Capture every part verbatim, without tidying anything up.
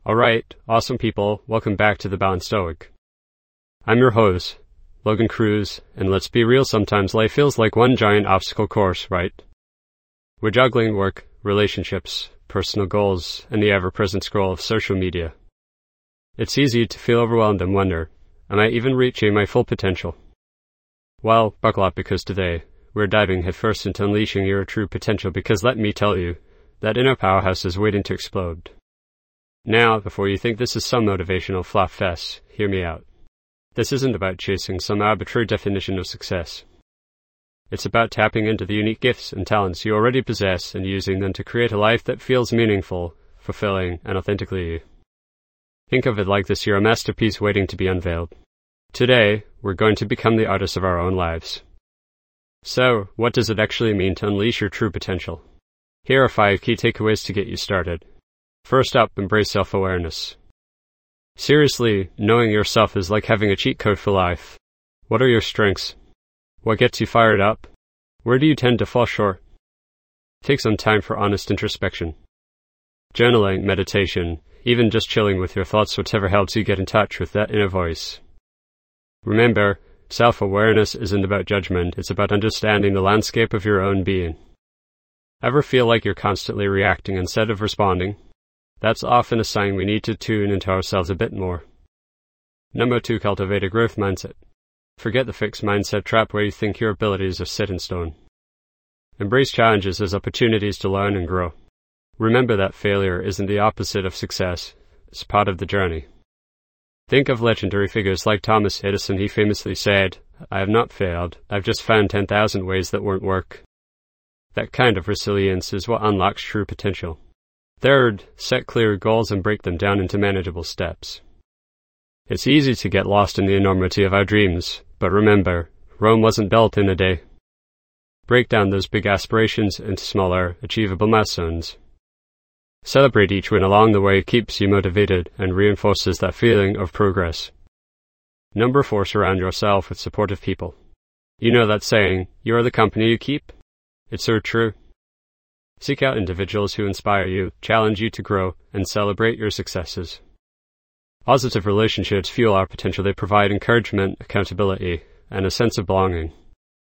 Alright, awesome people, welcome back to The Balanced Stoic. I'm your host, Logan Cruz, and let's be real, sometimes life feels like one giant obstacle course, right? We're juggling work, relationships, personal goals, and the ever-present scroll of social media. It's easy to feel overwhelmed and wonder, am I even reaching my full potential? Well, buckle up, because today, we're diving headfirst into unleashing your true potential, because let me tell you, that inner powerhouse is waiting to explode. Now, before you think this is some motivational fluff fest, hear me out. This isn't about chasing some arbitrary definition of success. It's about tapping into the unique gifts and talents you already possess and using them to create a life that feels meaningful, fulfilling, and authentically you. Think of it like this: you're a masterpiece waiting to be unveiled. Today, we're going to become the artists of our own lives. So, what does it actually mean to unleash your true potential? Here are five key takeaways to get you started. First up, embrace self-awareness. Seriously, knowing yourself is like having a cheat code for life. What are your strengths? What gets you fired up? Where do you tend to fall short? Take some time for honest introspection. Journaling, meditation, even just chilling with your thoughts, whatever helps you get in touch with that inner voice. Remember, self-awareness isn't about judgment, it's about understanding the landscape of your own being. Ever feel like you're constantly reacting instead of responding? That's often a sign we need to tune into ourselves a bit more. Number two, cultivate a growth mindset. Forget the fixed mindset trap where you think your abilities are set in stone. Embrace challenges as opportunities to learn and grow. Remember that failure isn't the opposite of success, it's part of the journey. Think of legendary figures like Thomas Edison. He famously said, "I have not failed, I've just found ten thousand ways that won't work." That kind of resilience is what unlocks true potential. Third, set clear goals and break them down into manageable steps. It's easy to get lost in the enormity of our dreams, but remember, Rome wasn't built in a day. Break down those big aspirations into smaller, achievable milestones. Celebrate each win along the way. It keeps you motivated and reinforces that feeling of progress. Number four, surround yourself with supportive people. You know that saying, you are the company you keep? It's so true. Seek out individuals who inspire you, challenge you to grow, and celebrate your successes. Positive relationships fuel our potential. They provide encouragement, accountability, and a sense of belonging.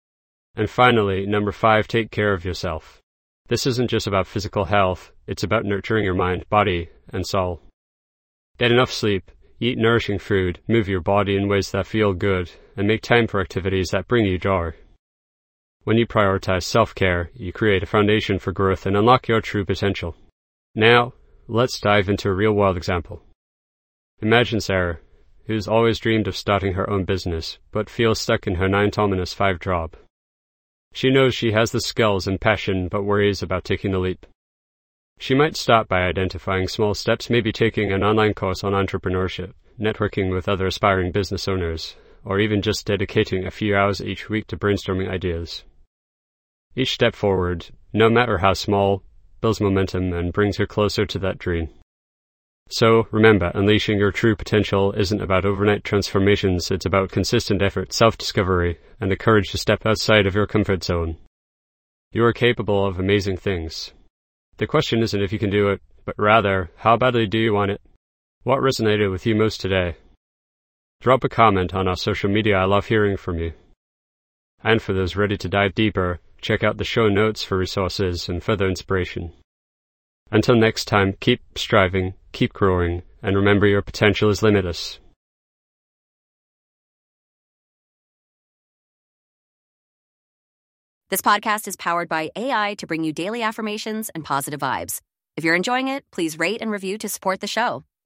And finally, number five, take care of yourself. This isn't just about physical health, it's about nurturing your mind, body, and soul. Get enough sleep, eat nourishing food, move your body in ways that feel good, and make time for activities that bring you joy. When you prioritize self-care, you create a foundation for growth and unlock your true potential. Now, let's dive into a real-world example. Imagine Sarah, who's always dreamed of starting her own business, but feels stuck in her nine to five job. She knows she has the skills and passion, but worries about taking the leap. She might start by identifying small steps, maybe taking an online course on entrepreneurship, networking with other aspiring business owners, or even just dedicating a few hours each week to brainstorming ideas. Each step forward, no matter how small, builds momentum and brings her closer to that dream. So, remember, unleashing your true potential isn't about overnight transformations, it's about consistent effort, self-discovery, and the courage to step outside of your comfort zone. You are capable of amazing things. The question isn't if you can do it, but rather, how badly do you want it? What resonated with you most today? Drop a comment on our social media, I love hearing from you. And for those ready to dive deeper, check out the show notes for resources and further inspiration. Until next time, keep striving, keep growing, and remember your potential is limitless. This podcast is powered by A I to bring you daily affirmations and positive vibes. If you're enjoying it, please rate and review to support the show.